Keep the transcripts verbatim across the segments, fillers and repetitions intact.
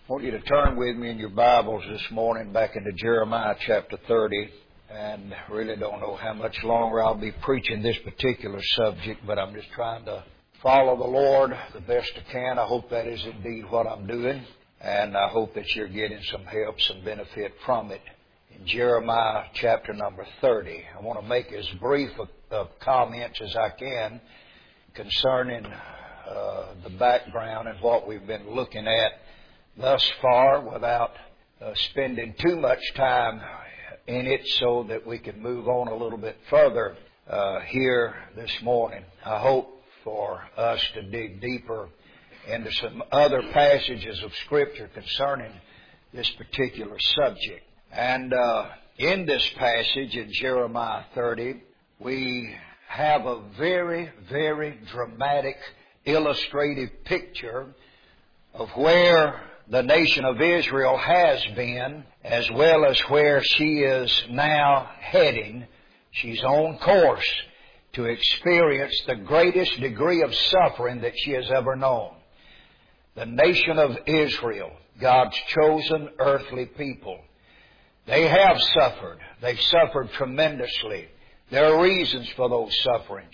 I want you to turn with me in your Bibles this morning back into Jeremiah chapter thirty. And I really don't know how much longer I'll be preaching this particular subject, but I'm just trying to follow the Lord the best I can. I hope that is indeed what I'm doing. And I hope that you're getting some help, some benefit from it. In Jeremiah chapter number thirty, I want to make as brief of, of comments as I can concerning uh, the background and what we've been looking at thus far without uh, spending too much time in it so that we can move on a little bit further uh, here this morning. I hope for us to dig deeper into some other passages of Scripture concerning this particular subject. And uh, in this passage in Jeremiah thirty, we have a very, very dramatic illustrative picture of where the nation of Israel has been, as well as where she is now heading. She's on course to experience the greatest degree of suffering that she has ever known. The nation of Israel, God's chosen earthly people, they have suffered. They've suffered tremendously. There are reasons for those sufferings.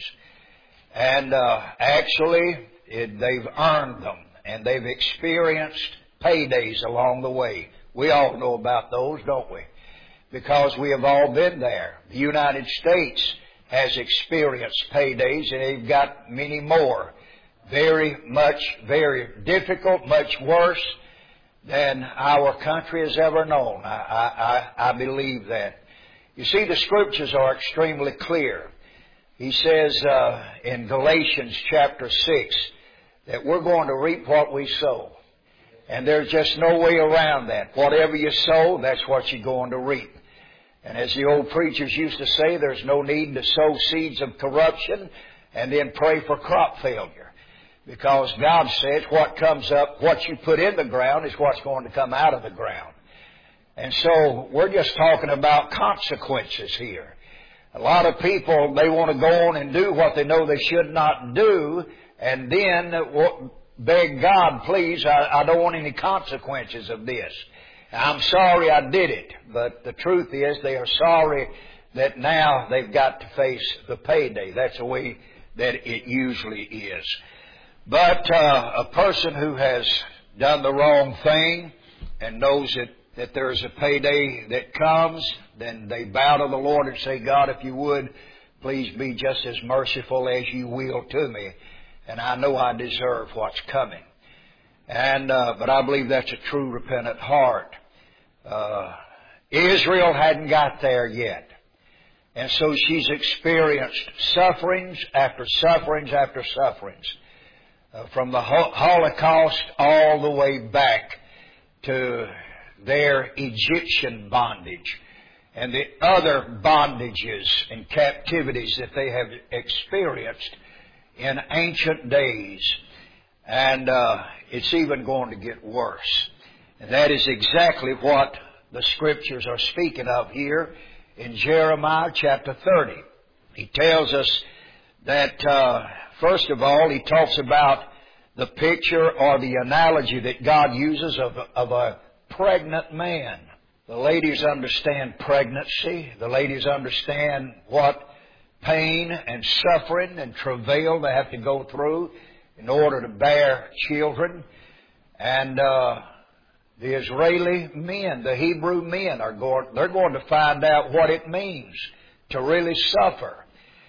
And uh, actually, it, they've earned them, and they've experienced paydays along the way. We all know about those, don't we? Because we have all been there. The United States has experienced paydays, and they've got many more. Very much, very difficult, much worse than our country has ever known. I, I, I believe that. You see, the Scriptures are extremely clear. He says uh, in Galatians chapter six that we're going to reap what we sow. And there's just no way around that. Whatever you sow, that's what you're going to reap. And as the old preachers used to say, there's no need to sow seeds of corruption and then pray for crop failure. Because God says what comes up, what you put in the ground is what's going to come out of the ground. And so we're just talking about consequences here. A lot of people, they want to go on and do what they know they should not do, and then beg God, please, I, I don't want any consequences of this. I'm sorry I did it, but the truth is they are sorry that now they've got to face the payday. That's the way that it usually is. But uh, a person who has done the wrong thing and knows that, that there's a payday that comes, then they bow to the Lord and say, God, if you would, please be just as merciful as you will to me. And I know I deserve what's coming. And uh, but I believe that's a true repentant heart. Uh, Israel hadn't got there yet. And so she's experienced sufferings after sufferings after sufferings. Uh, from the Holocaust all the way back to their Egyptian bondage and the other bondages and captivities that they have experienced in ancient days. And uh, it's even going to get worse. And that is exactly what the Scriptures are speaking of here in Jeremiah chapter thirty. He tells us that, uh, first of all, he talks about the picture or the analogy that God uses of, of a pregnant man. The ladies understand pregnancy. The ladies understand what pain and suffering and travail they have to go through in order to bear children. And uh, the Israeli men, the Hebrew men, are going, they're going to find out what it means to really suffer.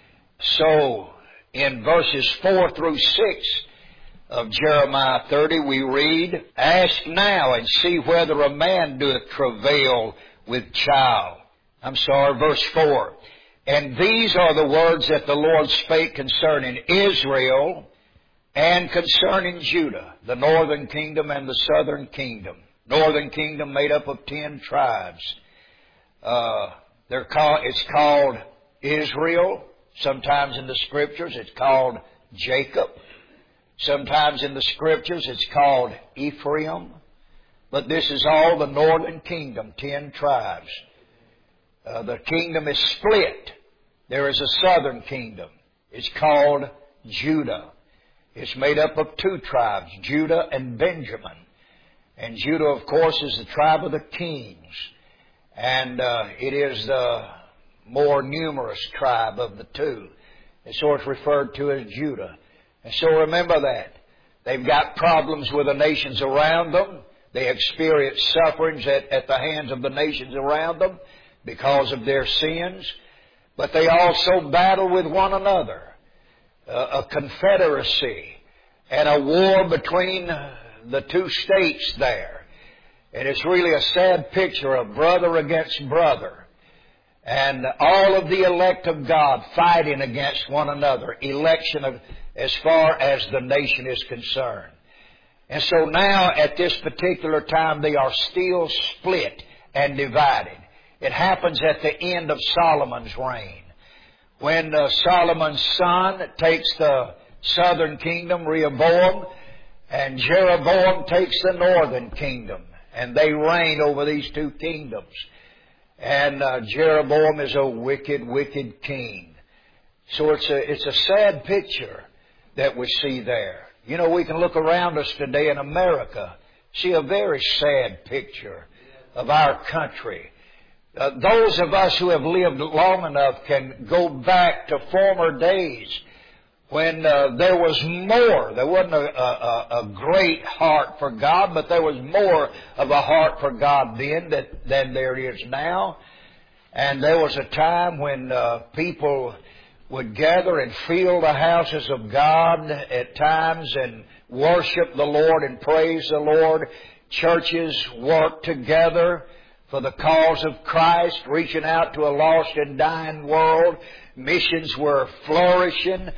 So in verses four through six of Jeremiah thirty, we read, Ask now and see whether a man doeth travail with child. I'm sorry, verse four. And these are the words that the Lord spake concerning Israel and concerning Judah, the northern kingdom and the southern kingdom. Northern kingdom made up of ten tribes. Uh, they're called, it's called Israel. Sometimes in the Scriptures it's called Jacob. Sometimes in the Scriptures it's called Ephraim. But this is all the northern kingdom, ten tribes. Uh, the kingdom is split. There is a southern kingdom. It's called Judah. It's made up of two tribes, Judah and Benjamin. And Judah, of course, is the tribe of the kings. And uh, it is the more numerous tribe of the two. And so it's referred to as Judah. And so remember that. They've got problems with the nations around them. They experience sufferings at, at the hands of the nations around them because of their sins. But they also battle with one another. Uh, a confederacy and a war between the two states there. And it's really a sad picture of brother against brother. And all of the elect of God fighting against one another. Election of, as far as the nation is concerned. And so now at this particular time they are still split and divided. It happens at the end of Solomon's reign. When uh, Solomon's son takes the southern kingdom, Rehoboam, and Jeroboam takes the northern kingdom. And they reign over these two kingdoms. And uh, Jeroboam is a wicked, wicked king. So it's a, it's a sad picture that we see there. You know, we can look around us today in America, see a very sad picture of our country. Uh, those of us who have lived long enough can go back to former days when uh, there was more. There wasn't a, a, a great heart for God, but there was more of a heart for God then that, than there is now. And there was a time when uh, people would gather and fill the houses of God at times and worship the Lord and praise the Lord. Churches worked together for the cause of Christ, reaching out to a lost and dying world. Missions were flourishing.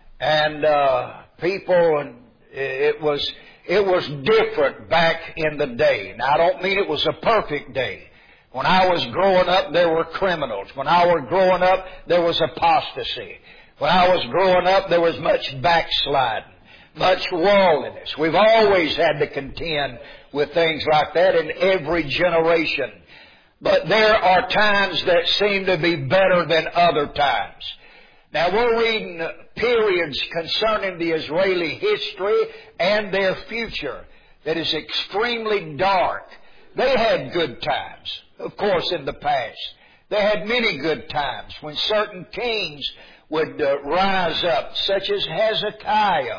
And uh, people, it was it was different back in the day. Now, I don't mean it was a perfect day. When I was growing up, there were criminals. When I was growing up, there was apostasy. When I was growing up, there was much backsliding, much worldliness. We've always had to contend with things like that in every generation. But there are times that seem to be better than other times. Now, we're reading periods concerning the Israeli history and their future that is extremely dark. They had good times, of course, in the past. They had many good times when certain kings would uh, rise up, such as Hezekiah.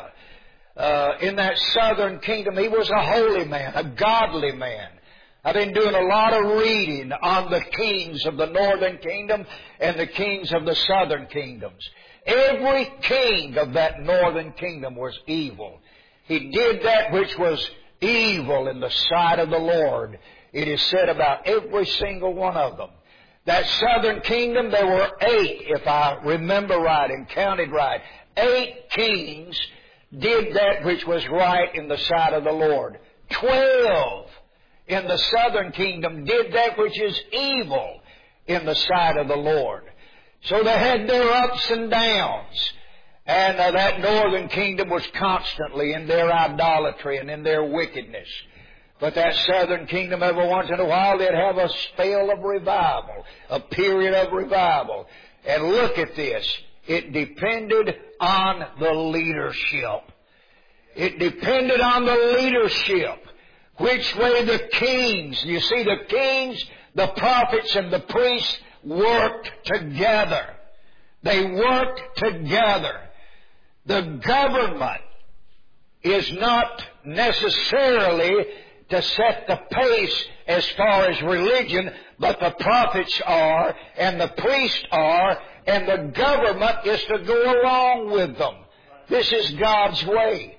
Uh, in that southern kingdom, he was a holy man, a godly man. I've been doing a lot of reading on the kings of the northern kingdom and the kings of the southern kingdoms. Every king of that northern kingdom was evil. He did that which was evil in the sight of the Lord. It is said about every single one of them. That southern kingdom, there were eight, if I remember right and counted right. Eight kings did that which was right in the sight of the Lord. Twelve in the southern kingdom did that which is evil in the sight of the Lord. So they had their ups and downs. And uh, that northern kingdom was constantly in their idolatry and in their wickedness. But that southern kingdom, every once in a while, they'd have a spell of revival, a period of revival. And look at this. It depended on the leadership. It depended on the leadership. Which way the kings, you see, the kings, the prophets, and the priests worked together. They worked together. The government is not necessarily to set the pace as far as religion, but the prophets are, and the priests are, and the government is to go along with them. This is God's way.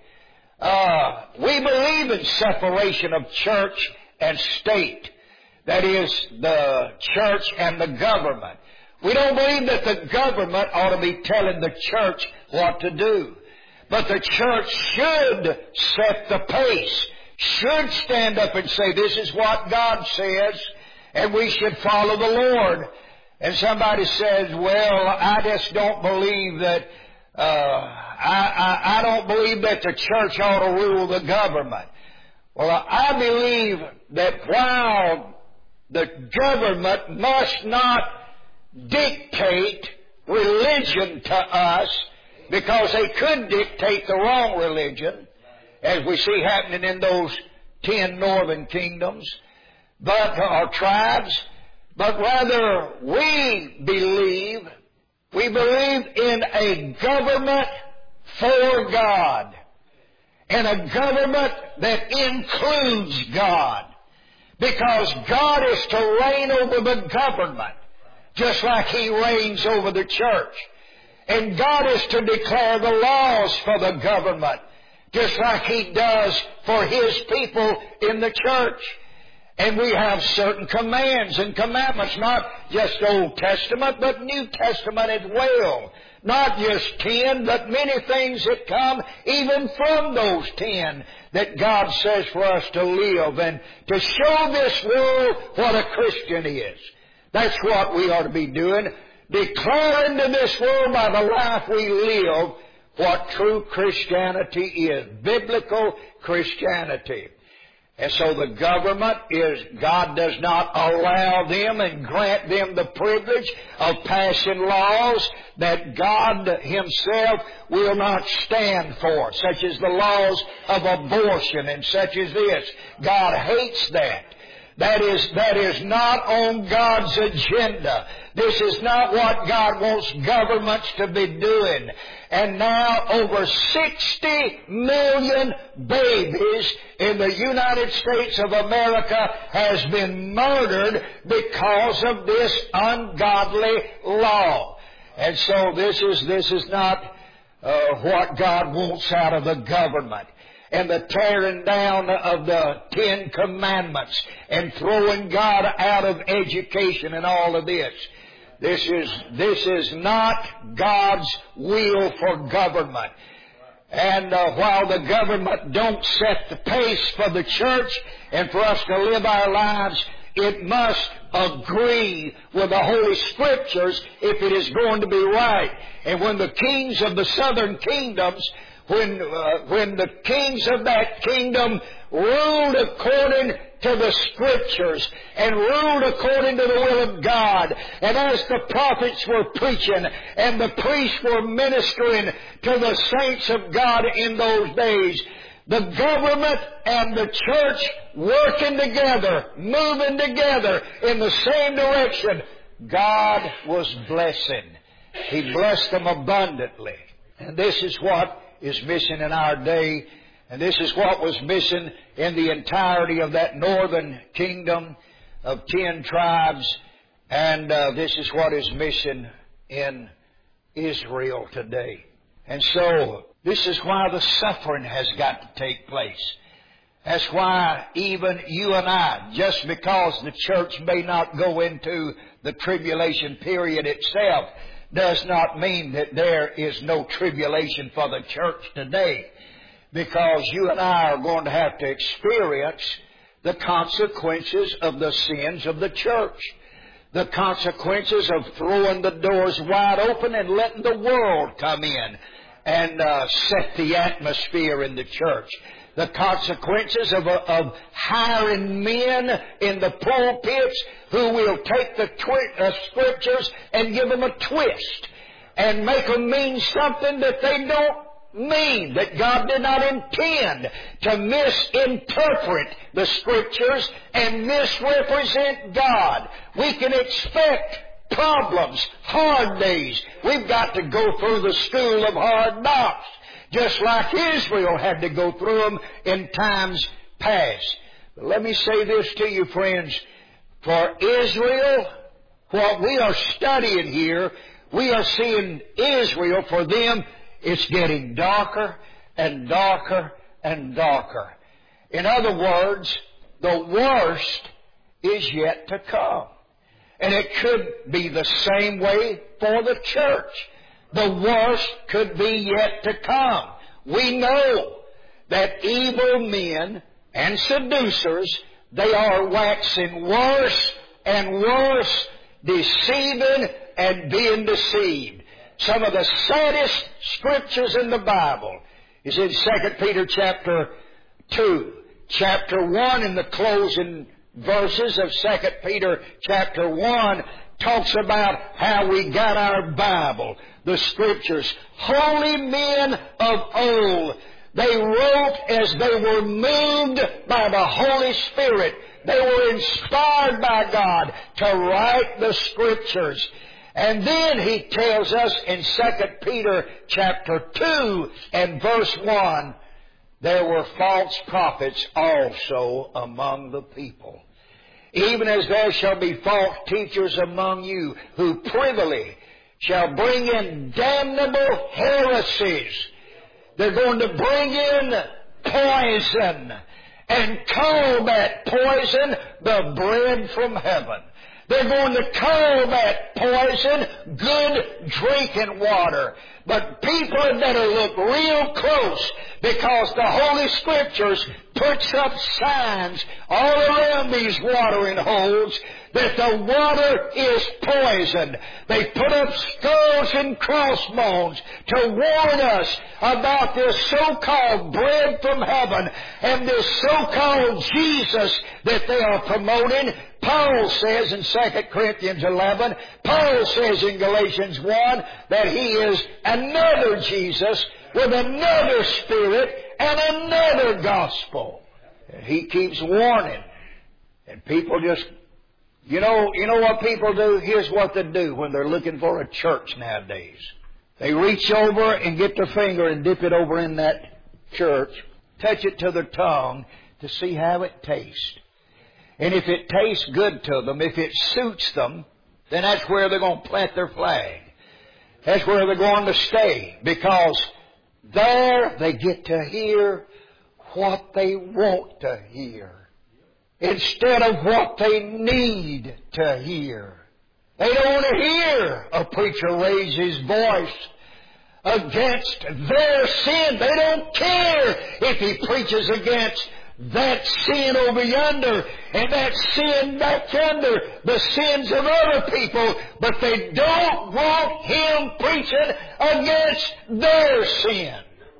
Uh, we believe in separation of church and state. That is, the church and the government. We don't believe that the government ought to be telling the church what to do. But the church should set the pace, should stand up and say, this is what God says, and we should follow the Lord. And somebody says, well, I just don't believe that, uh, I, I, I don't believe that the church ought to rule the government. Well, I believe that while the government must not dictate religion to us, because they could dictate the wrong religion, as we see happening in those ten northern kingdoms, but or tribes, but rather we believe, we believe in a government for God, and a government that includes God, because God is to reign over the government, just like He reigns over the church. And God is to declare the laws for the government, just like He does for His people in the church. And we have certain commands and commandments, not just Old Testament, but New Testament as well. Not just ten, but many things that come even from those ten that God says for us to live and to show this world what a Christian is. That's what we ought to be doing, declaring to this world by the life we live what true Christianity is, biblical Christianity. And so the government is, God does not allow them and grant them the privilege of passing laws that God Himself will not stand for, such as the laws of abortion and such as this. God hates that. That is, that is not on God's agenda. This is not what God wants governments to be doing. And now over sixty million babies in the United States of America has been murdered because of this ungodly law. And so this is, this is not uh, what God wants out of the government. And the tearing down of the Ten Commandments and throwing God out of education and all of this. This is, this is not God's will for government. And uh, while the government don't set the pace for the church and for us to live our lives, it must agree with the Holy Scriptures if it is going to be right. And when the kings of the southern kingdoms When, uh, when the kings of that kingdom ruled according to the Scriptures and ruled according to the will of God, and as the prophets were preaching and the priests were ministering to the saints of God in those days, the government and the church working together, moving together in the same direction, God was blessing. He blessed them abundantly. And this is what is missing in our day, and this is what was missing in the entirety of that northern kingdom of ten tribes, and uh, this is what is missing in Israel today. And so this is why the suffering has got to take place. That's why even you and I, just because the church may not go into the tribulation period itself, does not mean that there is no tribulation for the church today, because you and I are going to have to experience the consequences of the sins of the church, the consequences of throwing the doors wide open and letting the world come in and uh, set the atmosphere in the church. The consequences of, of hiring men in the pulpits who will take the twi- uh, Scriptures and give them a twist and make them mean something that they don't mean, that God did not intend, to misinterpret the Scriptures and misrepresent God. We can expect problems, hard days. We've got to go through the school of hard knocks, just like Israel had to go through them in times past. But let me say this to you, friends. For Israel, what we are studying here, we are seeing Israel, for them, it's getting darker and darker and darker. In other words, the worst is yet to come. And it could be the same way for the church. The worst could be yet to come. We know that evil men and seducers, they are waxing worse and worse, deceiving and being deceived. Some of the saddest scriptures in the Bible is in Second Peter chapter two. Chapter one, in the closing verses of Second Peter chapter one, talks about how we got our Bible, the Scriptures. Holy men of old, They wrote as they were moved by the Holy Spirit. They were inspired by God to write the Scriptures. And then he tells us in Second Peter chapter two and verse one, there were false prophets also among the people. Even as there shall be false teachers among you, who privily shall bring in damnable heresies. They're going to bring in poison and call that poison the bread from heaven. They're going to call that poison good drinking water. But people had better look real close, because the Holy Scriptures puts up signs all around these watering holes that the water is poisoned. They put up skulls and crossbones to warn us about this so-called bread from heaven and this so-called Jesus that they are promoting. Paul says in Second Corinthians eleven, Paul says in Galatians one, that he is another Jesus with another Spirit and another gospel. And he keeps warning. And people just, you know, you know what people do? Here's what they do when they're looking for a church nowadays. They reach over and get their finger and dip it over in that church, touch it to their tongue to see how it tastes. And if it tastes good to them, if it suits them, then that's where they're going to plant their flag. That's where they're going to stay, because there they get to hear what they want to hear instead of what they need to hear. They don't want to hear a preacher raise his voice against their sin. They don't care if he preaches against that sin over yonder and that sin back yonder, the sins of other people, but they don't want him preaching against their sin.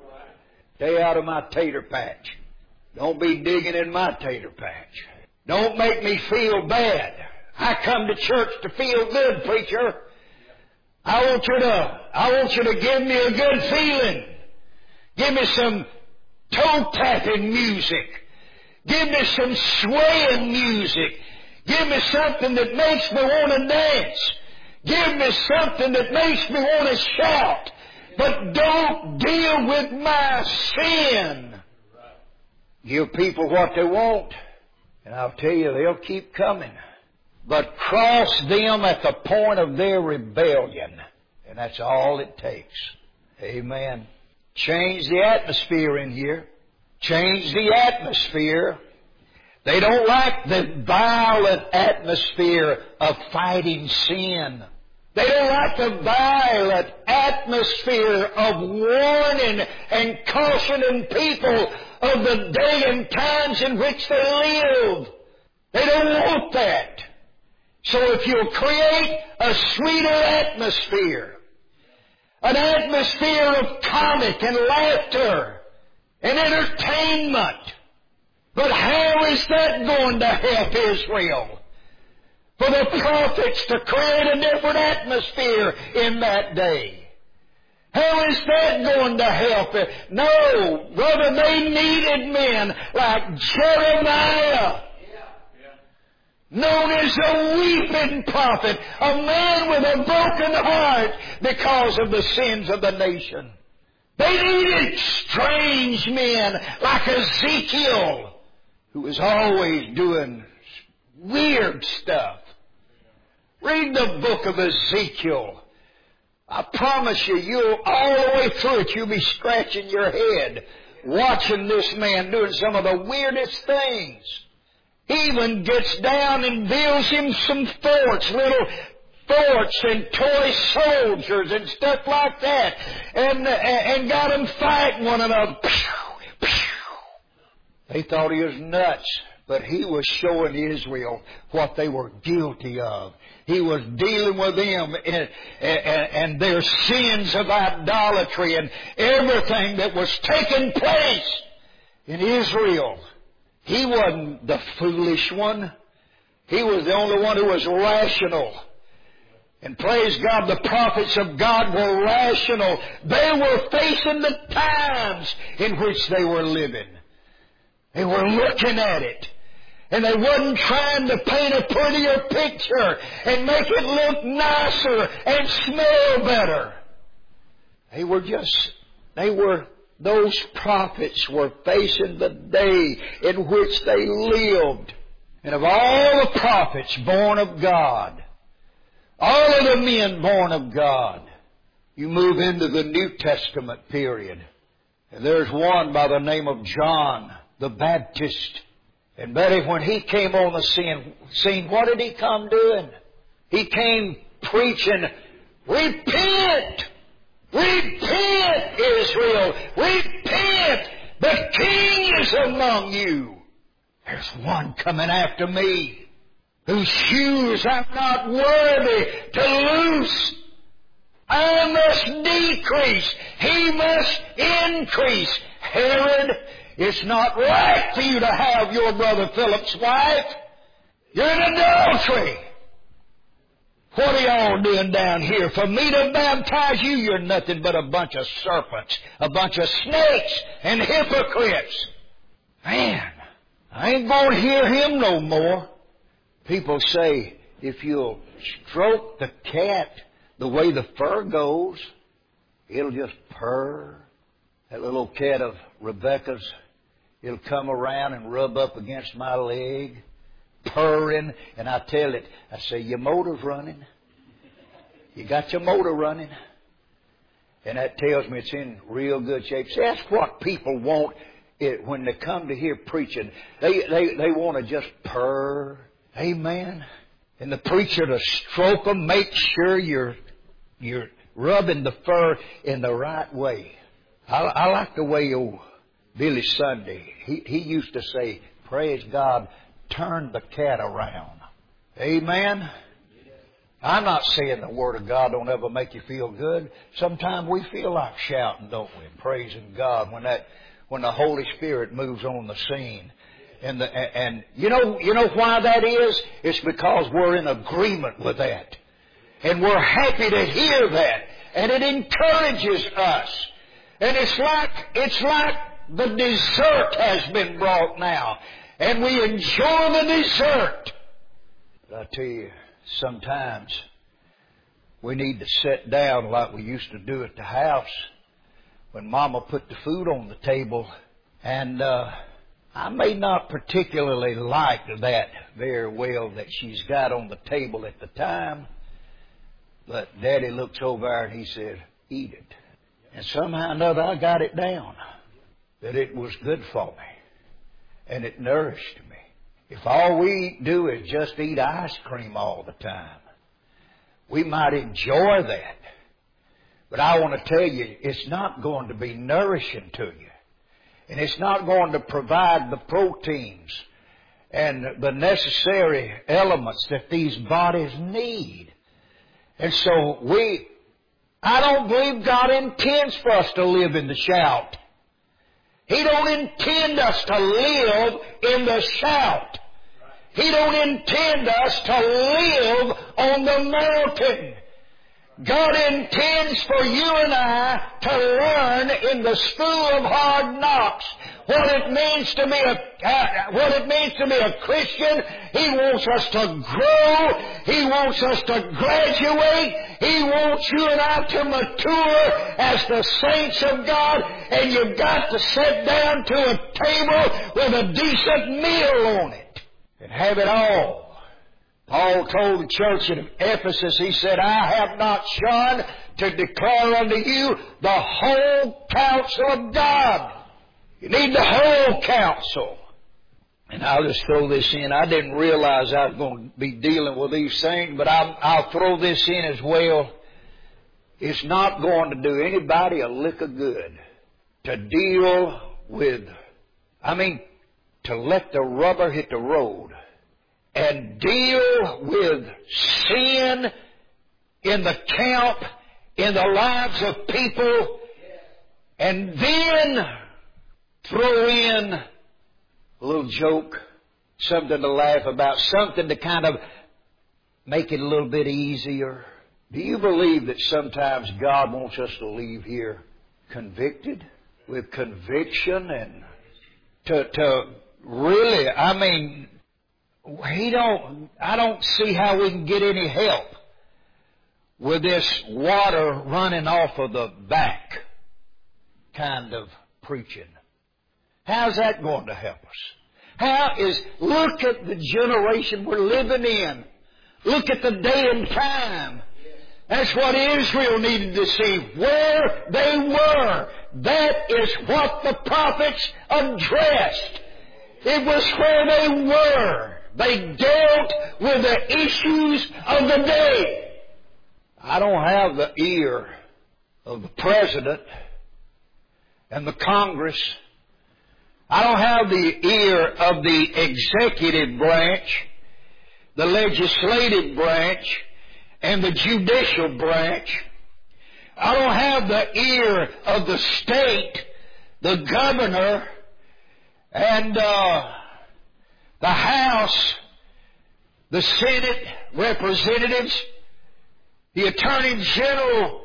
Stay out of my tater patch. Don't be digging in my tater patch. Don't make me feel bad. I come to church to feel good, preacher. I want you to, I want you to give me a good feeling. Give me some toe-tapping music. Give me some swaying music. Give me something that makes me want to dance. Give me something that makes me want to shout. But don't deal with my sin. Give people what they want, and I'll tell you, they'll keep coming. But cross them at the point of their rebellion, and that's all it takes. Amen. Change the atmosphere in here. Change the atmosphere. They don't like the violent atmosphere of fighting sin. They don't like the violent atmosphere of warning and cautioning people of the day and times in which they live. They don't want that. So if you'll create a sweeter atmosphere, an atmosphere of comic and laughter and entertainment, but how is that going to help Israel? For the prophets to create a different atmosphere in that day. How is that going to help it? No, brother, they needed men like Jeremiah, known as a weeping prophet, a man with a broken heart because of the sins of the nation. They needed strange men like Ezekiel, who was always doing weird stuff. Read the book of Ezekiel. I promise you, you'll all the way through it, you'll be scratching your head watching this man doing some of the weirdest things. He even gets down and builds him some forts, little forts and toy soldiers and stuff like that, and and got them fighting one another. They thought he was nuts, but he was showing Israel what they were guilty of. He was dealing with them and, and, and their sins of idolatry and everything that was taking place in Israel. He wasn't the foolish one. He was the only one who was rational. And praise God, the prophets of God were rational. They were facing the times in which they were living. They were looking at it. And they wasn't trying to paint a prettier picture and make it look nicer and smell better. They were just, they were, those prophets were facing the day in which they lived. And of all the prophets born of God, all of the men born of God, you move into the New Testament period. And there's one by the name of John the Baptist. And Betty, when he came on the scene, scene, what did he come doing? He came preaching, repent! Repent, Israel! Repent! The King is among you! There's one coming after me, whose shoes I'm not worthy to loose. I must decrease. He must increase. Herod, it's not right for you to have your brother Philip's wife. You're in adultery. What are y'all doing down here? For me to baptize you, you're nothing but a bunch of serpents, a bunch of snakes and hypocrites. Man, I ain't going to hear him no more. People say, if you'll stroke the cat the way the fur goes, it'll just purr. That little cat of Rebecca's, it'll come around and rub up against my leg, purring, and I tell it, I say, your motor's running. You got your motor running. And that tells me it's in real good shape. See, that's what people want it, when they come to hear preaching. They, they, they want to just purr. Amen. And the preacher to stroke them, make sure you're, you're rubbing the fur in the right way. I, I like the way old Billy Sunday, he, he used to say, praise God, turn the cat around. Amen. I'm not saying the Word of God don't ever make you feel good. Sometimes we feel like shouting, don't we? Praising God when that, when the Holy Spirit moves on the scene. And, the, and you know, you know why that is? It's because we're in agreement with that. And we're happy to hear that. And it encourages us. And it's like, it's like the dessert has been brought now. And we enjoy the dessert. But I tell you, sometimes we need to sit down like we used to do at the house when Mama put the food on the table. And, uh, I may not particularly like that very well that she's got on the table at the time, but Daddy looks over there and he said, eat it. And somehow or another I got it down that it was good for me and it nourished me. If all we do is just eat ice cream all the time, we might enjoy that. But I want to tell you, it's not going to be nourishing to you. And it's not going to provide the proteins and the necessary elements that these bodies need. And so we, I don't believe God intends for us to live in the shout. He don't intend us to live in the shout. He don't intend us to live on the mountain. God intends for you and I to learn in the school of hard knocks what it means to be a uh, what it means to be a Christian. He wants us to grow. He wants us to graduate. He wants you and I to mature as the saints of God. And you've got to sit down to a table with a decent meal on it and have it all. Paul told the church in Ephesus, he said, I have not shunned to declare unto you the whole counsel of God. You need the whole counsel. And I'll just throw this in. I didn't realize I was going to be dealing with these things, but I'll, I'll throw this in as well. It's not going to do anybody a lick of good to deal with, I mean, to let the rubber hit the road and deal with sin in the camp, in the lives of people, and then throw in a little joke, something to laugh about, something to kind of make it a little bit easier. Do you believe that sometimes God wants us to leave here convicted, with conviction, and to, to really, I mean, he don't, I don't see how we can get any help with this water running off of the back kind of preaching. How's that going to help us? How is, look at the generation we're living in. Look at the day and time. That's what Israel needed to see, where they were. That is what the prophets addressed. It was where they were. They dealt with the issues of the day. I don't have the ear of the President and the Congress. I don't have the ear of the executive branch, the legislative branch, and the judicial branch. I don't have the ear of the state, the governor, and uh, the House, the Senate representatives, the Attorney General.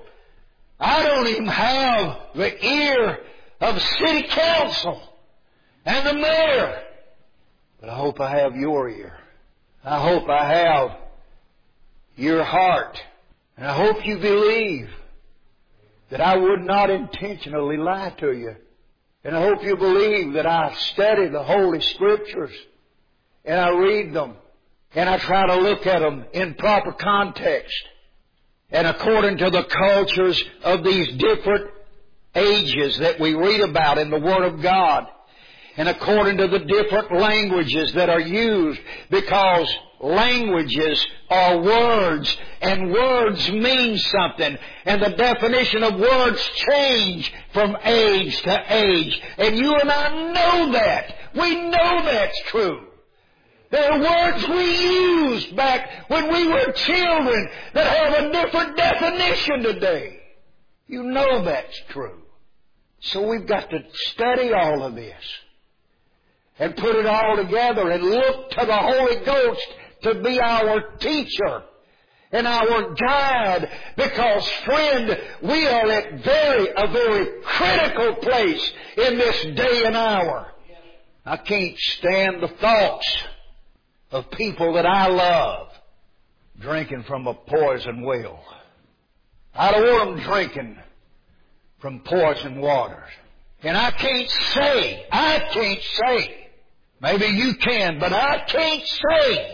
I don't even have the ear of City Council and the mayor. But I hope I have your ear. I hope I have your heart. And I hope you believe that I would not intentionally lie to you. And I hope you believe that I study the Holy Scriptures and I read them and I try to look at them in proper context and according to the cultures of these different ages that we read about in the Word of God, and according to the different languages that are used, because languages are words, and words mean something, and the definition of words change from age to age. And you and I know that. We know that's true. There are words we used back when we were children that have a different definition today. You know that's true. So we've got to study all of this and put it all together and look to the Holy Ghost to be our teacher and our guide, because, friend, we are at very a very critical place in this day and hour. I can't stand the thoughts of people that I love drinking from a poison well. I don't want them drinking from poison waters. And I can't say, I can't say, maybe you can, but I can't say,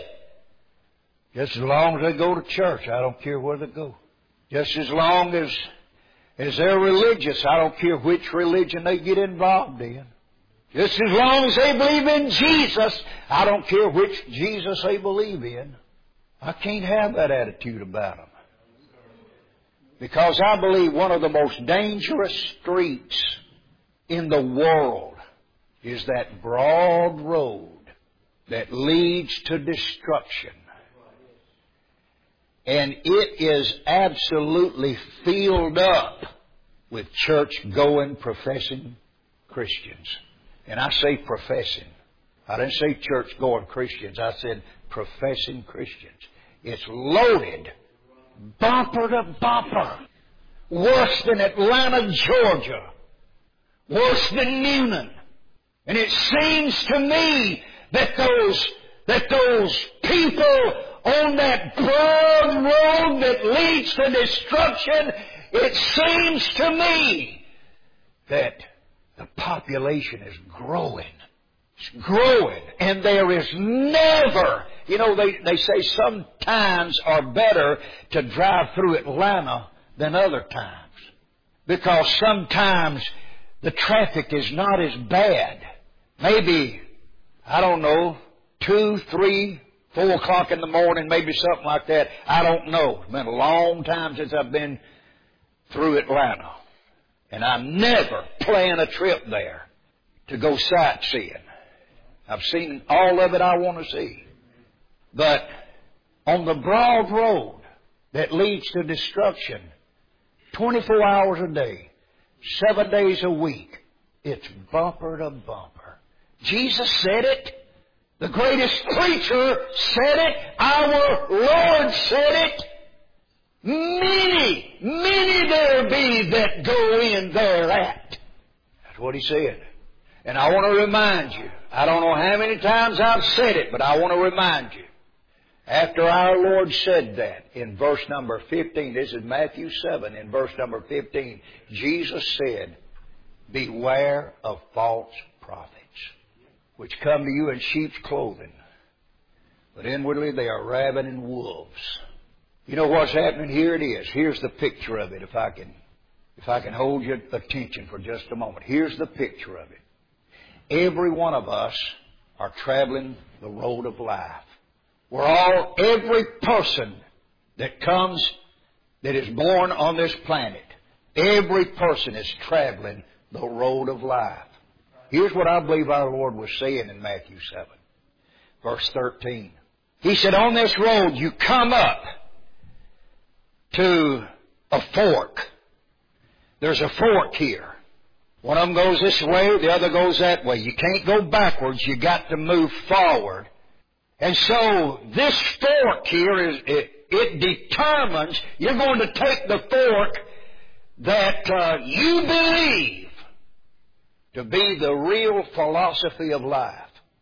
just as long as they go to church, I don't care where they go. Just as long as, as they're religious, I don't care which religion they get involved in. Just as long as they believe in Jesus, I don't care which Jesus they believe in. I can't have that attitude about them. Because I believe one of the most dangerous streets in the world is that broad road that leads to destruction. And it is absolutely filled up with church-going, professing Christians. And I say professing. I didn't say church-going Christians. I said professing Christians. It's loaded, bumper to bumper. Worse than Atlanta, Georgia. Worse than Newnan. And it seems to me that those, that those people on that broad road that leads to destruction, it seems to me that the population is growing. It's growing. And there is never, you know, they, they say some times are better to drive through Atlanta than other times. Because sometimes the traffic is not as bad. Maybe, I don't know, two, three, four o'clock in the morning, maybe something like that. I don't know. It's been a long time since I've been through Atlanta. And I never plan a trip there to go sightseeing. I've seen all of it I want to see. But on the broad road that leads to destruction, twenty-four hours a day, seven days a week, it's bumper to bumper. Jesus said it. The greatest preacher said it. Our Lord said it. Many, many there be that go in thereat. That's what he said. And I want to remind you, I don't know how many times I've said it, but I want to remind you. After our Lord said that, in verse number fifteen, this is Matthew seven, in verse number fifteen, Jesus said, beware of false prophets, which come to you in sheep's clothing, but inwardly they are ravening wolves. You know what's happening? Here it is. Here's the picture of it, if I can, if I can hold your attention for just a moment. Here's the picture of it. Every one of us are traveling the road of life. We're all, every person that comes, that is born on this planet, every person is traveling the road of life. Here's what I believe our Lord was saying in Matthew seven, verse thirteen. He said, on this road you come up to a fork. There's a fork here. One of them goes this way, the other goes that way. You can't go backwards, you got to move forward. And so this fork here is, it, it determines, you're going to take the fork that uh, you believe to be the real philosophy of life.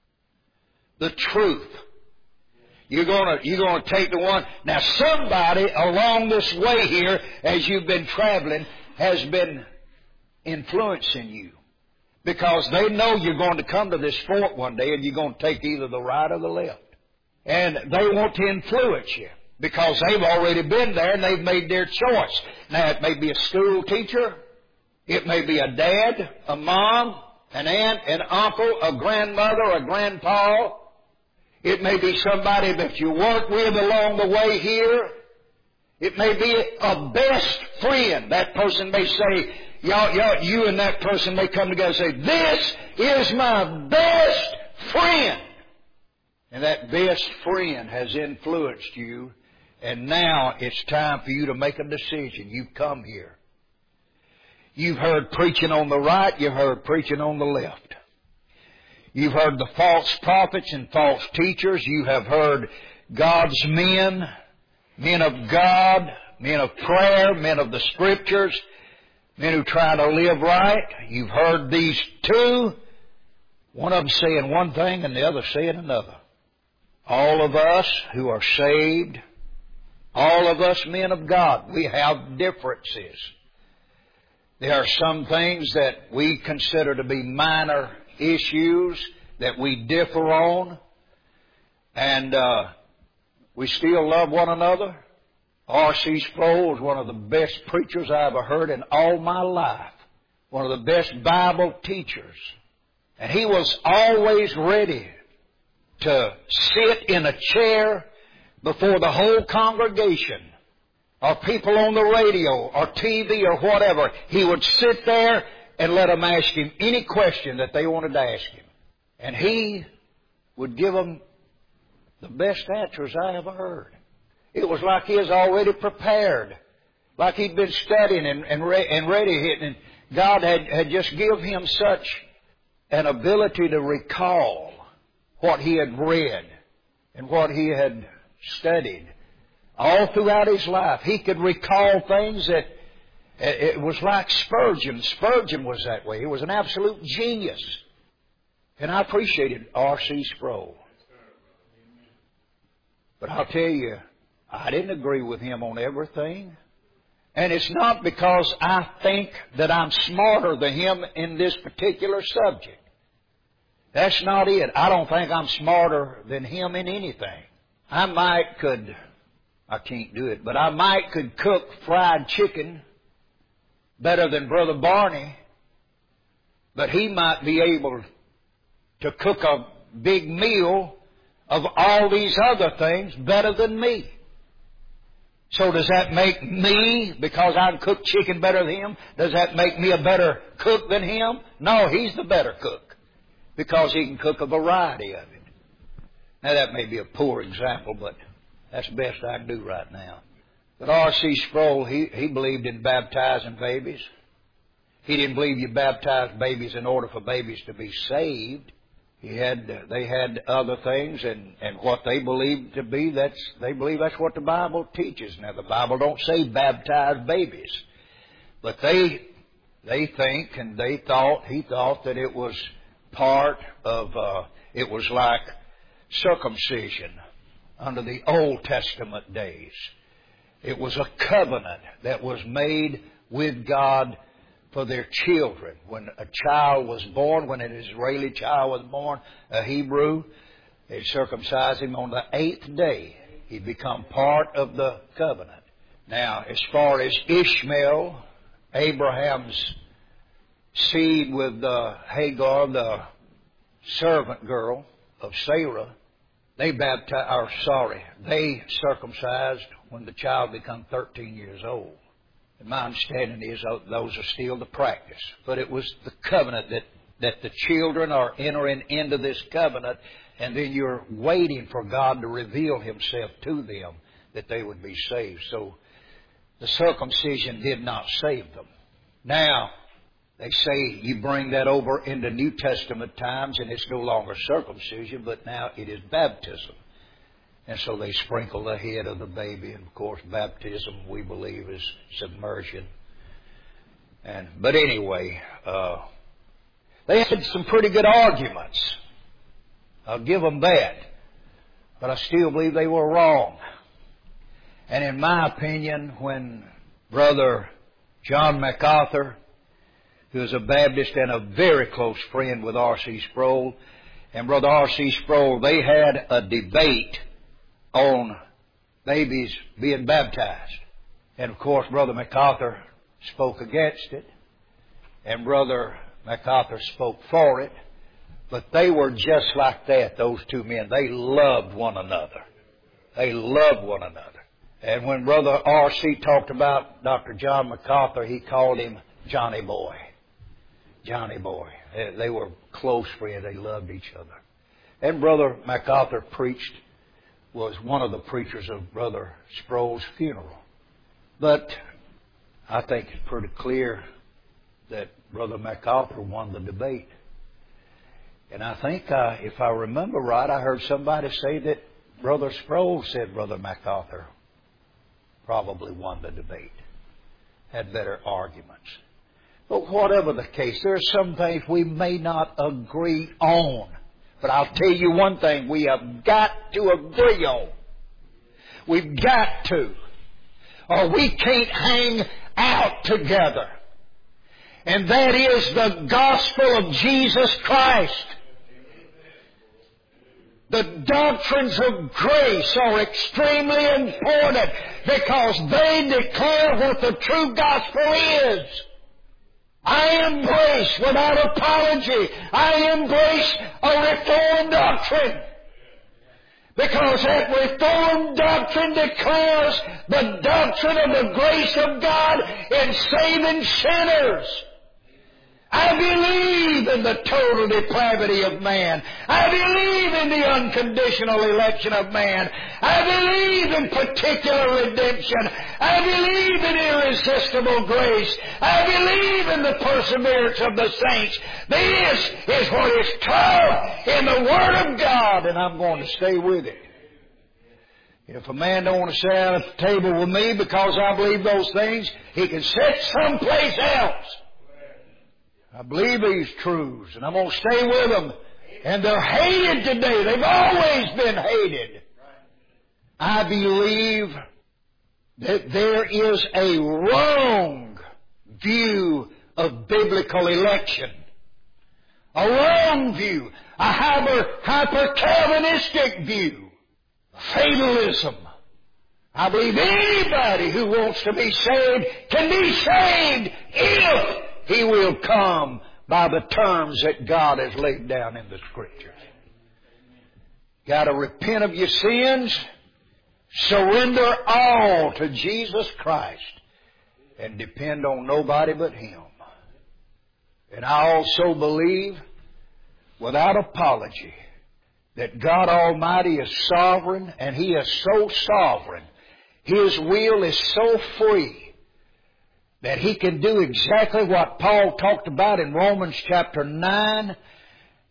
The truth. You're going to, you're going to take the one. Now somebody along this way here, as you've been traveling, has been influencing you. Because they know you're going to come to this fork one day and you're going to take either the right or the left. And they want to influence you because they've already been there and they've made their choice. Now it may be a school teacher. It may be a dad, a mom, an aunt, an uncle, a grandmother, a grandpa. It may be somebody that you work with along the way here. It may be a best friend. That person may say, y'all, y'all, you and that person may come together and say, this is my best friend. And that best friend has influenced you, and now it's time for you to make a decision. You've come here. You've heard preaching on the right, you've heard preaching on the left. You've heard the false prophets and false teachers. You have heard God's men, men of God, men of prayer, men of the Scriptures, men who try to live right. You've heard these two, one of them saying one thing and the other saying another. All of us who are saved, all of us men of God, we have differences. There are some things that we consider to be minor issues that we differ on, and uh, we still love one another. R C Sproul is one of the best preachers I ever heard in all my life, one of the best Bible teachers. And he was always ready to sit in a chair before the whole congregation, or people on the radio, or T V, or whatever. He would sit there and let them ask him any question that they wanted to ask him. And he would give them the best answers I ever heard. It was like he was already prepared, like he'd been studying and, and, re- and ready. And God had, had just given him such an ability to recall what he had read and what he had studied all throughout his life. He could recall things that it was like Spurgeon. Spurgeon was that way. He was an absolute genius. And I appreciated R C Sproul. But I'll tell you, I didn't agree with him on everything. And it's not because I think that I'm smarter than him in this particular subject. That's not it. I don't think I'm smarter than him in anything. I might could, I can't do it, but I might could cook fried chicken better than Brother Barney, but he might be able to cook a big meal of all these other things better than me. So does that make me, because I can cook chicken better than him, does that make me a better cook than him? No, he's the better cook, because he can cook a variety of it. Now that may be a poor example, but that's the best I can do right now. But R C Sproul, he, he believed in baptizing babies. He didn't believe you baptized babies in order for babies to be saved. He had, they had other things, and, and what they believed to be, that's, they believe that's what the Bible teaches. Now, the Bible don't say baptize babies, but they, they think, and they thought, he thought that it was part of, uh, it was like circumcision under the Old Testament days. It was a covenant that was made with God for their children. When a child was born, when an Israeli child was born, a Hebrew, they circumcised him on the eighth day. He become part of the covenant. Now, as far as Ishmael, Abraham's seed with uh, Hagar, the servant girl of Sarah, they baptized, or sorry, they circumcised when the child became thirteen years old. And my understanding is those are still the practice. But it was the covenant that, that the children are entering into this covenant, and then you're waiting for God to reveal Himself to them that they would be saved. So the circumcision did not save them. Now, they say you bring that over into New Testament times, and it's no longer circumcision, but now it is baptism. And so they sprinkle the head of the baby, and of course baptism, we believe, is submersion. And but anyway, uh, they had some pretty good arguments. I'll give them that. But I still believe they were wrong. And in my opinion, when Brother John MacArthur, who is a Baptist and a very close friend with R C Sproul, and Brother R C Sproul, they had a debate on babies being baptized. And of course, Brother MacArthur spoke against it, and Brother MacArthur spoke for it. But they were just like that, those two men. They loved one another. They loved one another. And when Brother R C talked about Doctor John MacArthur, he called him Johnny Boy. Johnny Boy. They were close friends. They loved each other. And Brother MacArthur preached, was one of the preachers of Brother Sproul's funeral. But I think it's pretty clear that Brother MacArthur won the debate. And I think, uh, if I remember right, I heard somebody say that Brother Sproul said Brother MacArthur probably won the debate, had better arguments. But whatever the case, there are some things we may not agree on. But I'll tell you one thing we have got to agree on. We've got to. Or we can't hang out together. And that is the gospel of Jesus Christ. The doctrines of grace are extremely important because they declare what the true gospel is. I embrace, without apology, I embrace a Reformed doctrine. Because that Reformed doctrine declares the doctrine of the grace of God in saving sinners. I believe in the total depravity of man. I believe in the unconditional election of man. I believe in particular redemption. I believe in irresistible grace. I believe in the perseverance of the saints. This is what is taught in the Word of God, and I'm going to stay with it. If a man don't want to sit down at the table with me because I believe those things, he can sit someplace else. I believe these truths, and I'm going to stay with them. And they're hated today. They've always been hated. I believe that there is a wrong view of biblical election. A wrong view. A hyper, hyper-Calvinistic view. Fatalism. I believe anybody who wants to be saved can be saved if he will come by the terms that God has laid down in the Scriptures. Got to repent of your sins, surrender all to Jesus Christ, and depend on nobody but Him. And I also believe, without apology, that God Almighty is sovereign, and He is so sovereign, His will is so free, that He can do exactly what Paul talked about in Romans chapter nine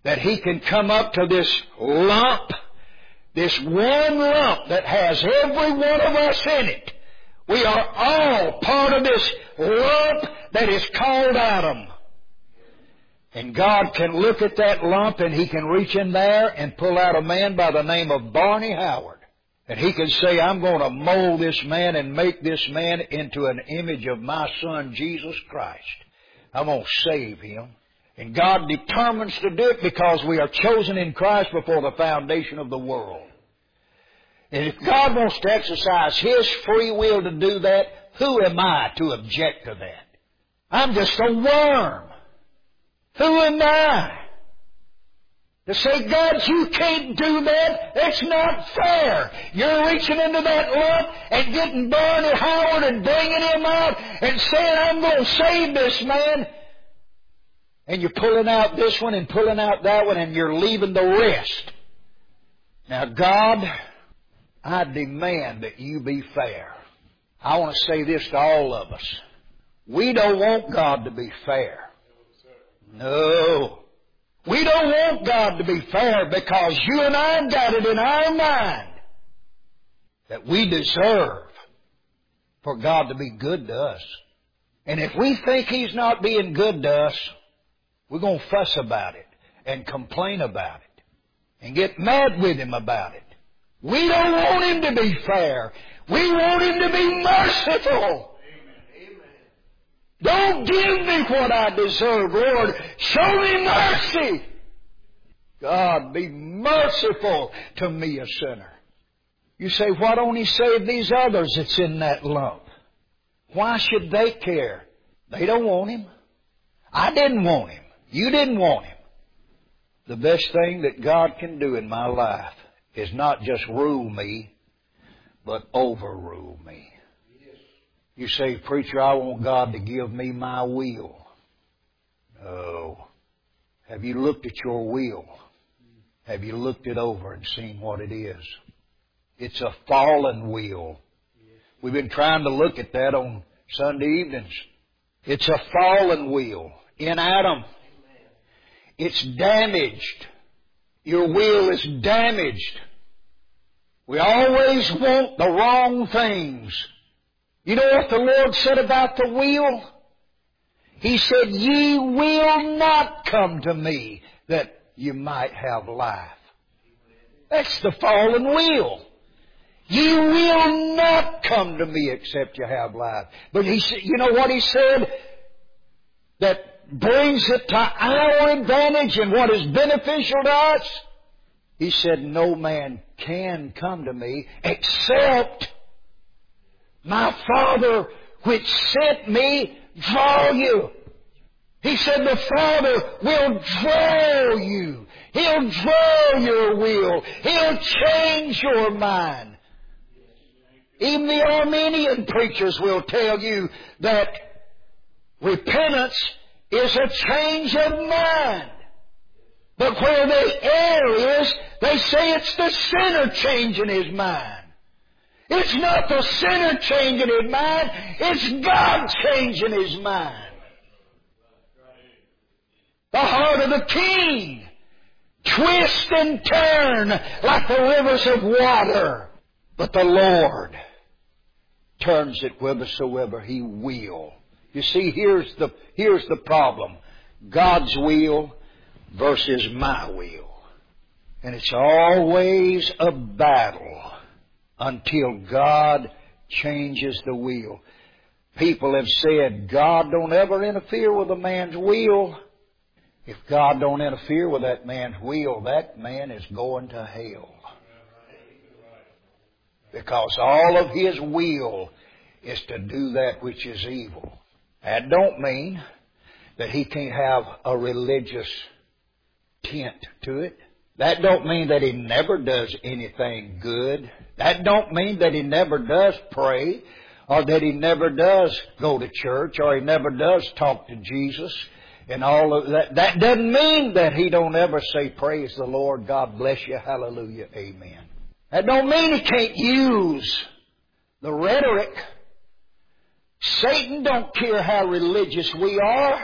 that He can come up to this lump, this one lump that has every one of us in it. We are all part of this lump that is called Adam. And God can look at that lump and He can reach in there and pull out a man by the name of Barney Howard. And He can say, I'm going to mold this man and make this man into an image of my Son, Jesus Christ. I'm going to save him. And God determines to do it because we are chosen in Christ before the foundation of the world. And if God wants to exercise His free will to do that, who am I to object to that? I'm just a worm. Who am I to say, God, you can't do that? It's not fair. You're reaching into that lump and getting Barney Howard and bringing him out and saying, I'm going to save this man. And you're pulling out this one and pulling out that one and you're leaving the rest. Now, God, I demand that you be fair. I want to say this to all of us. We don't want God to be fair. No. We don't want God to be fair because you and I got it in our mind that we deserve for God to be good to us. And if we think He's not being good to us, we're going to fuss about it and complain about it and get mad with Him about it. We don't want Him to be fair. We want Him to be merciful. Don't give me what I deserve, Lord. Show me mercy. God, be merciful to me, a sinner. You say, why don't He save these others that's in that lump? Why should they care? They don't want Him. I didn't want Him. You didn't want Him. The best thing that God can do in my life is not just rule me, but overrule me. You say, preacher, I want God to give me my will. No. Have you looked at your will? Have you looked it over and seen what it is? It's a fallen will. We've been trying to look at that on Sunday evenings. It's a fallen will in Adam. It's damaged. Your will is damaged. We always want the wrong things. You know what the Lord said about the will? He said, ye will not come to me that you might have life. That's the fallen will. Ye will not come to me except you have life. But he said, you know what He said? That brings it to our advantage and what is beneficial to us? He said, no man can come to me except my Father which sent me draw you. He said the Father will draw you. He'll draw your will. He'll change your mind. Even the Arminian preachers will tell you that repentance is a change of mind. But where they err is, they say it's the sinner changing his mind. It's not the sinner changing his mind, it's God changing his mind. The heart of the king twist and turn like the rivers of water. But the Lord turns it whithersoever He will. You see, here's the, here's the problem. God's will versus my will. And it's always a battle until God changes the will. People have said, God don't ever interfere with a man's will. If God don't interfere with that man's will, that man is going to hell. Because all of his will is to do that which is evil. That don't mean that he can't have a religious tint to it. That don't mean that he never does anything good. That don't mean that he never does pray, or that he never does go to church, or he never does talk to Jesus and all of that. That doesn't mean that he don't ever say, praise the Lord, God bless you, hallelujah, amen. That don't mean he can't use the rhetoric. Satan don't care how religious we are.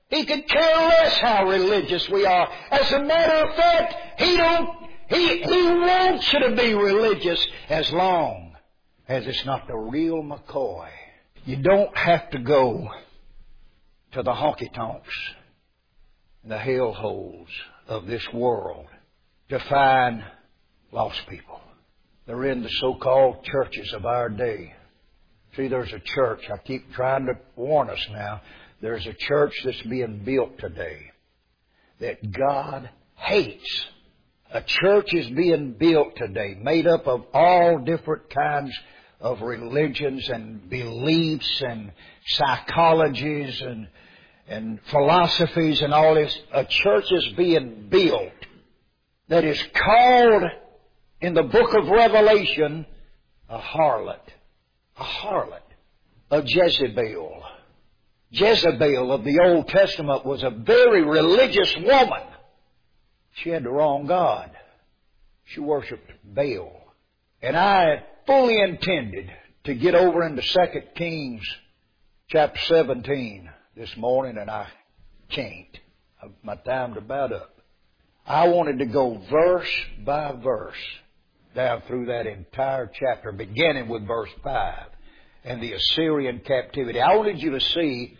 He could care less how religious we are. As a matter of fact, He don't, He, He wants you to be religious as long as it's not the real McCoy. You don't have to go to the honky-tonks, the hellholes of this world to find lost people. They're in the so-called churches of our day. See, there's a church, I keep trying to warn us now, there's a church that's being built today that God hates. A church is being built today, made up of all different kinds of religions and beliefs and psychologies and, and philosophies and all this. A church is being built that is called in the book of Revelation a harlot. A harlot. A Jezebel. Jezebel of the Old Testament was a very religious woman. She had the wrong God. She worshipped Baal. And I fully intended to get over into Second Kings chapter seventeen this morning, and I can't. My time's about up. I wanted to go verse by verse down through that entire chapter, beginning with verse five and the Assyrian captivity. I wanted you to see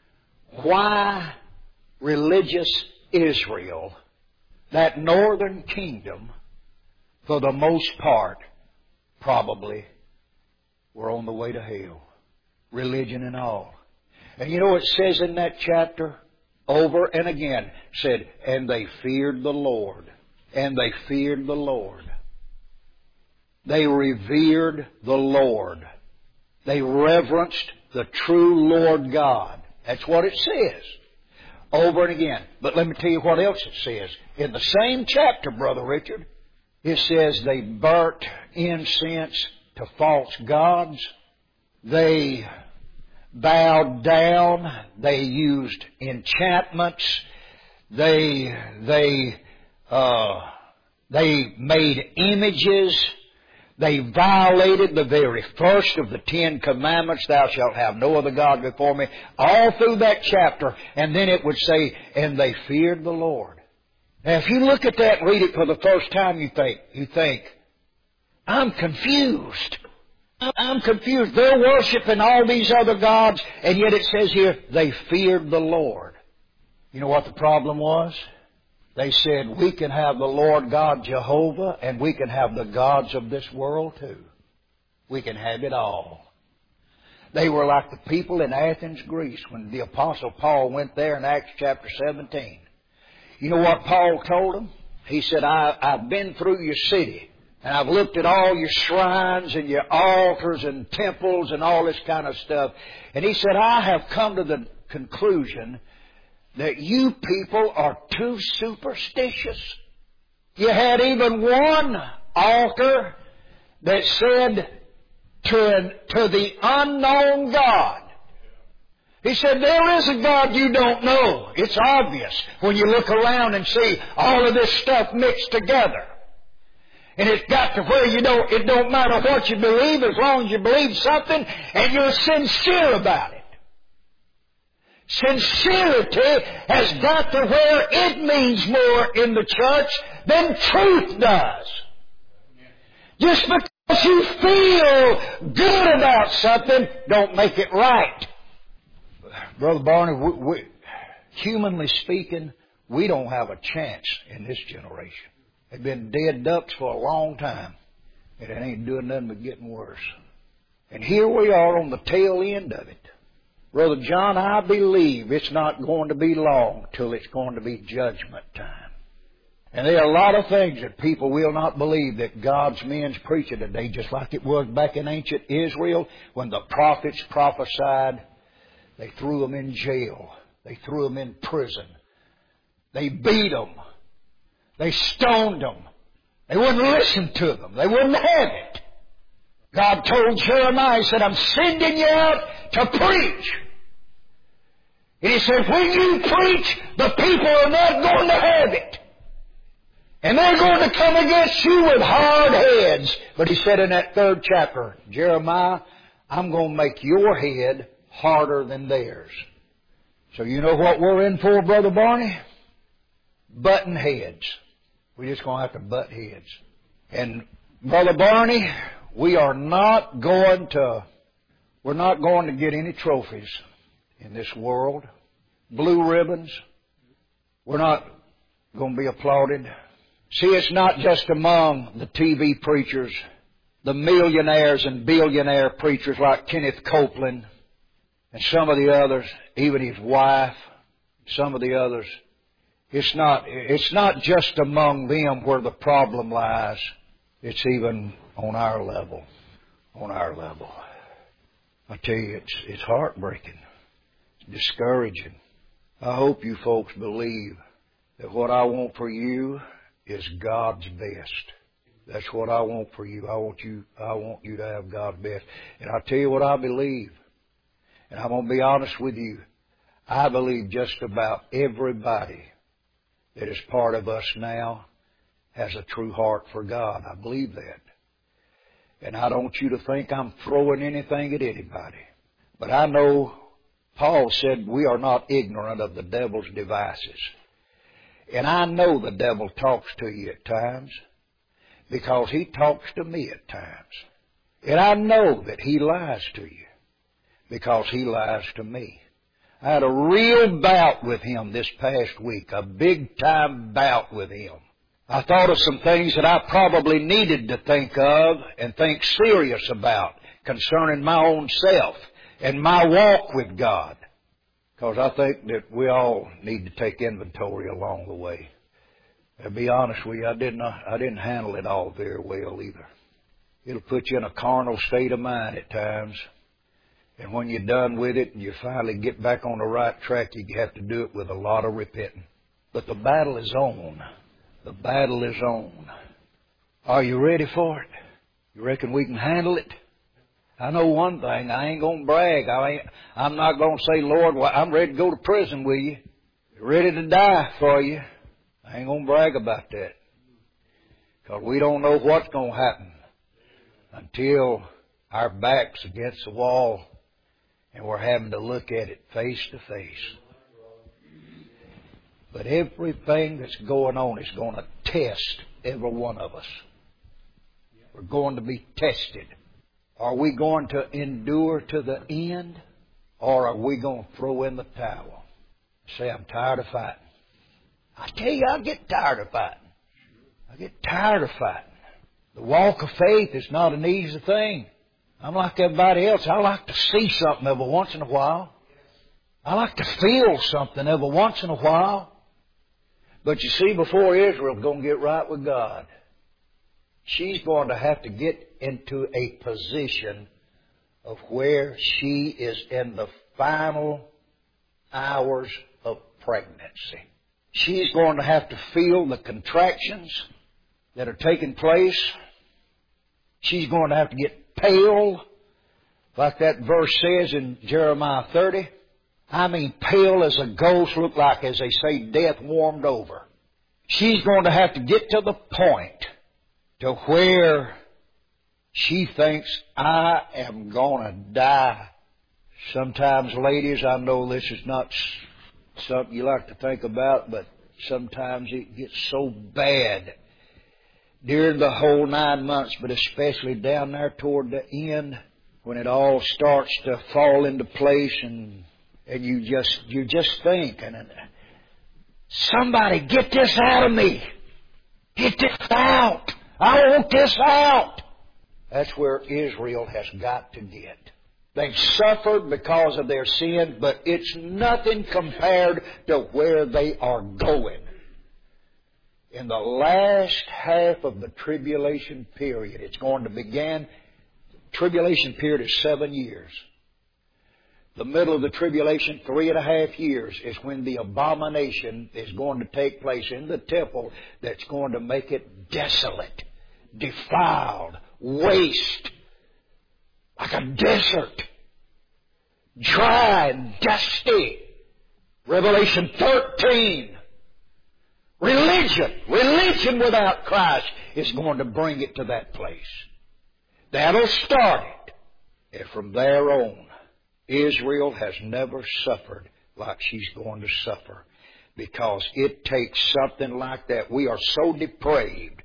why religious Israel, that northern kingdom, for the most part, probably were on the way to hell. Religion and all. And you know what it says in that chapter? Over and again said, and they feared the Lord. And they feared the Lord. They revered the Lord. They reverenced the true Lord God. That's what it says. Over and again. But let me tell you what else it says. In the same chapter, Brother Richard, it says they burnt incense to false gods. They bowed down. They used enchantments. They, they, uh, they made images. They violated the very first of the Ten Commandments, thou shalt have no other God before me, all through that chapter. And then it would say, and they feared the Lord. Now, if you look at that and read it for the first time, you think, you think, I'm confused. I'm confused. They're worshiping all these other gods, and yet it says here, they feared the Lord. You know what the problem was? They said, we can have the Lord God Jehovah, and we can have the gods of this world too. We can have it all. They were like the people in Athens, Greece, when the Apostle Paul went there in Acts chapter seventeen. You know what Paul told them? He said, I, I've been through your city, and I've looked at all your shrines and your altars and temples and all this kind of stuff. And he said, I have come to the conclusion that you people are too superstitious. You had even one altar that said to, to the unknown God. He said, there is a God you don't know. It's obvious when you look around and see all of this stuff mixed together. And it's got to where you don't, it don't matter what you believe as long as you believe something and you're sincere about it. Sincerity has got to where it means more in the church than truth does. Just because you feel good about something, don't make it right. Brother Barney, we, we, humanly speaking, we don't have a chance in this generation. They've been dead ducks for a long time, and it ain't doing nothing but getting worse. And here we are on the tail end of it. Brother John, I believe it's not going to be long till it's going to be judgment time. And there are a lot of things that people will not believe that God's men's preaching today, just like it was back in ancient Israel when the prophets prophesied. They threw them in jail. They threw them in prison. They beat them. They stoned them. They wouldn't listen to them. They wouldn't have it. God told Jeremiah, He said, I'm sending you out to preach. And He said, when you preach, the people are not going to have it. And they're going to come against you with hard heads. But He said in that third chapter, Jeremiah, I'm going to make your head harder than theirs. So you know what we're in for, Brother Barney? Button heads. We're just going to have to butt heads. And Brother Barney, we are not going to, we're not going to get any trophies in this world. Blue ribbons. We're not going to be applauded. See, it's not just among the T V preachers, the millionaires and billionaire preachers like Kenneth Copeland and some of the others, even his wife, some of the others. It's not, it's not just among them where the problem lies. It's even on our level. On our level. I tell you, it's, it's heartbreaking. It's discouraging. I hope you folks believe that what I want for you is God's best. That's what I want for you. I want you, I want you to have God's best. And I'll tell you what I believe. And I'm going to be honest with you. I believe just about everybody that is part of us now has a true heart for God. I believe that. And I don't want you to think I'm throwing anything at anybody. But I know Paul said we are not ignorant of the devil's devices. And I know the devil talks to you at times because he talks to me at times. And I know that he lies to you because he lies to me. I had a real bout with him this past week, a big-time bout with him. I thought of some things that I probably needed to think of and think serious about concerning my own self and my walk with God. Because I think that we all need to take inventory along the way. To be honest with you, I didn't, I didn't handle it all very well either. It'll put you in a carnal state of mind at times. And when you're done with it and you finally get back on the right track, you have to do it with a lot of repenting. But the battle is on. The battle is on. Are you ready for it? You reckon we can handle it? I know one thing. I ain't going to brag. I ain't, I'm not going to say, Lord, well, I'm ready to go to prison with you. Ready to die for you. I ain't going to brag about that. Because we don't know what's going to happen until our back's against the wall and we're having to look at it face to face. But everything that's going on is going to test every one of us. We're going to be tested. Are we going to endure to the end, or are we going to throw in the towel? Say, I'm tired of fighting. I tell you, I get tired of fighting. I get tired of fighting. The walk of faith is not an easy thing. I'm like everybody else. I like to see something every once in a while. I like to feel something every once in a while. But you see, before Israel's going to get right with God, she's going to have to get into a position of where she is in the final hours of pregnancy. She's going to have to feel the contractions that are taking place. She's going to have to get pale, like that verse says in Jeremiah thirty. I mean, pale as a ghost, look like, as they say, death warmed over. She's going to have to get to the point to where she thinks, I am going to die. Sometimes, ladies, I know this is not something you like to think about, but sometimes it gets so bad during the whole nine months, but especially down there toward the end when it all starts to fall into place and and you just you just think, and somebody get this out of me. Get this out. I want this out. That's where Israel has got to get. They've suffered because of their sin, but it's nothing compared to where they are going. In the last half of the tribulation period, it's going to begin. Tribulation period is seven years. The middle of the tribulation, three and a half years, is when the abomination is going to take place in the temple that's going to make it desolate, defiled, waste, like a desert, dry and dusty. Revelation thirteen. Religion, religion without Christ is going to bring it to that place. That'll start it. And from there on, Israel has never suffered like she's going to suffer. Because it takes something like that. We are so depraved,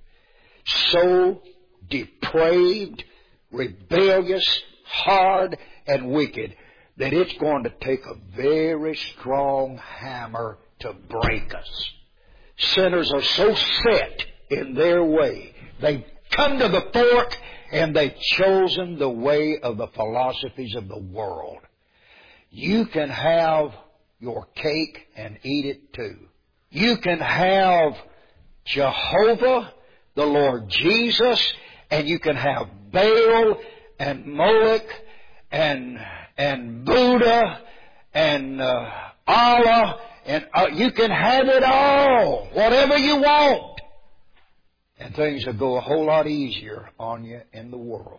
so depraved, rebellious, hard, and wicked that it's going to take a very strong hammer to break us. Sinners are so set in their way. They've come to the fork and they've chosen the way of the philosophies of the world. You can have your cake and eat it too. You can have Jehovah, the Lord Jesus, and you can have Baal and Moloch and and Buddha and uh, Allah, and uh, you can have it all, whatever you want. And things will go a whole lot easier on you in the world.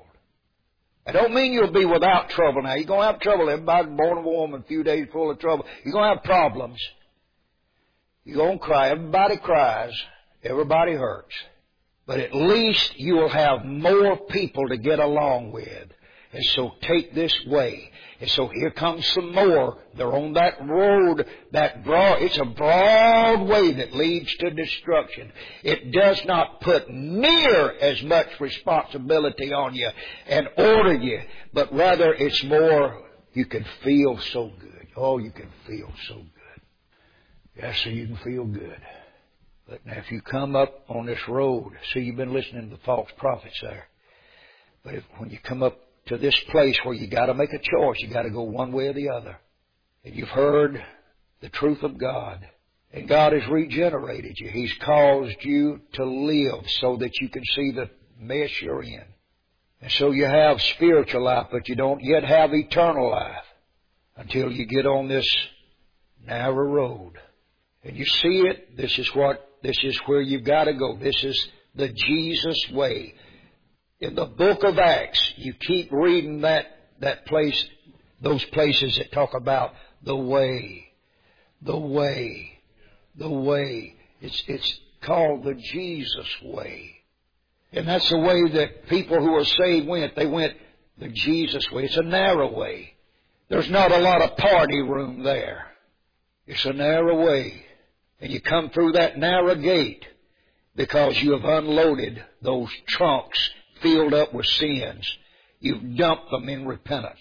I don't mean you'll be without trouble now. You're going to have trouble. Everybody's born of a woman, a few days full of trouble. You're going to have problems. You're going to cry. Everybody cries. Everybody hurts. But at least you will have more people to get along with. And so take this way. And so here comes some more. They're on that road, that broad, it's a broad way that leads to destruction. It does not put near as much responsibility on you and order you, but rather it's more, you can feel so good. Oh, you can feel so good. Yes, so you can feel good. But now if you come up on this road, see, you've been listening to the false prophets there. But if, when you come up to this place where you got to make a choice, you got to go one way or the other. And you've heard the truth of God. And God has regenerated you. He's caused you to live so that you can see the mess you're in. And so you have spiritual life, but you don't yet have eternal life until you get on this narrow road. And you see it. This is what, this is where you've got to go. This is the Jesus way. In the book of Acts, you keep reading that, that place, those places that talk about the way, the way, the way. It's, it's called the Jesus way. And that's the way that people who are saved went. They went the Jesus way. It's a narrow way. There's not a lot of party room there. It's a narrow way. And you come through that narrow gate because you have unloaded those trunks filled up with sins. You've dumped them in repentance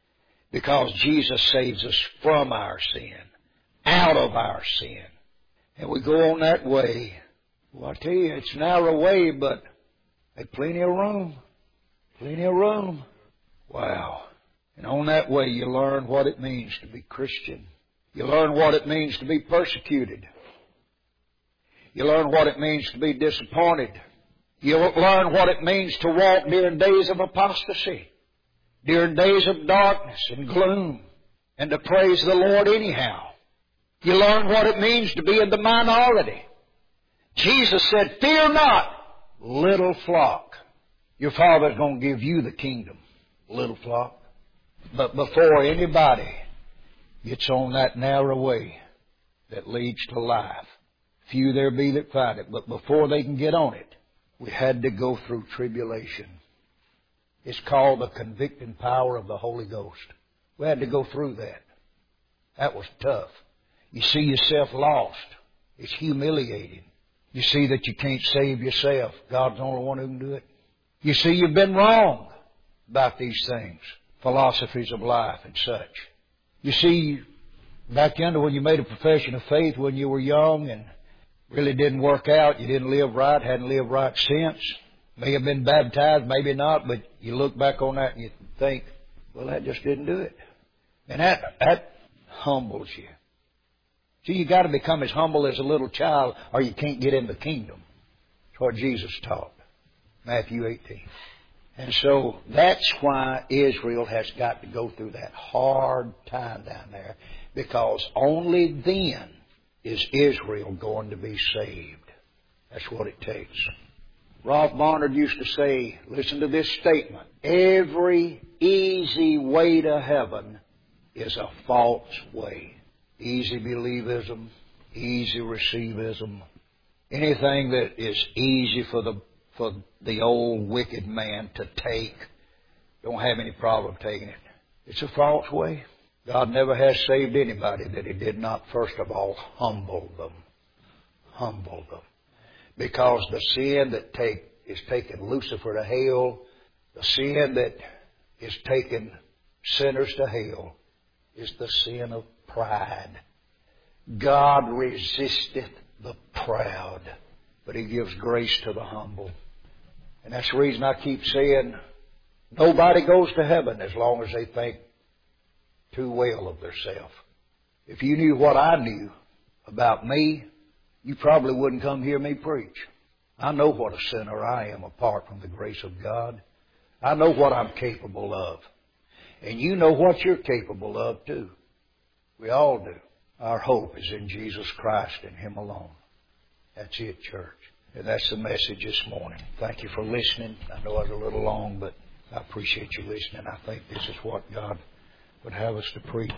because Jesus saves us from our sin, out of our sin. And we go on that way. Well, I tell you, it's a narrow way, but there's plenty of room. Plenty of room. Wow. And on that way you learn what it means to be Christian. You learn what it means to be persecuted. You learn what it means to be disappointed. You learn what it means to walk during days of apostasy, during days of darkness and gloom, and to praise the Lord anyhow. You learn what it means to be in the minority. Jesus said, "Fear not, little flock. Your Father's going to give you the kingdom, little flock." But before anybody gets on that narrow way that leads to life, few there be that find it. But before they can get on it, we had to go through tribulation. It's called the convicting power of the Holy Ghost. We had to go through that. That was tough. You see yourself lost. It's humiliating. You see that you can't save yourself. God's the only one who can do it. You see you've been wrong about these things, philosophies of life and such. You see, back into when you made a profession of faith when you were young and really didn't work out. You didn't live right, hadn't lived right since. May have been baptized, maybe not, but you look back on that and you think, well, that just didn't do it. And that, that humbles you. See, you got to become as humble as a little child or you can't get in the kingdom. That's what Jesus taught. Matthew eighteen. And so that's why Israel has got to go through that hard time down there, because only then is Israel going to be saved. That's what it takes. Ralph Barnard used to say, listen to this statement, every easy way to heaven is a false way. Easy believism, easy receivism, anything that is easy for the for the old wicked man to take, don't have any problem taking it. It's a false way. God never has saved anybody that He did not first of all humble them. Humble them. Because the sin that take, is taking Lucifer to hell, the sin that is taking sinners to hell, is the sin of pride. God resisteth the proud, but He gives grace to the humble. And that's the reason I keep saying nobody goes to heaven as long as they think too well of themselves. If you knew what I knew about me, you probably wouldn't come hear me preach. I know what a sinner I am apart from the grace of God. I know what I'm capable of. And you know what you're capable of too. We all do. Our hope is in Jesus Christ and Him alone. That's it, church. And that's the message this morning. Thank you for listening. I know I was a little long, but I appreciate you listening. I think this is what God would have us to preach.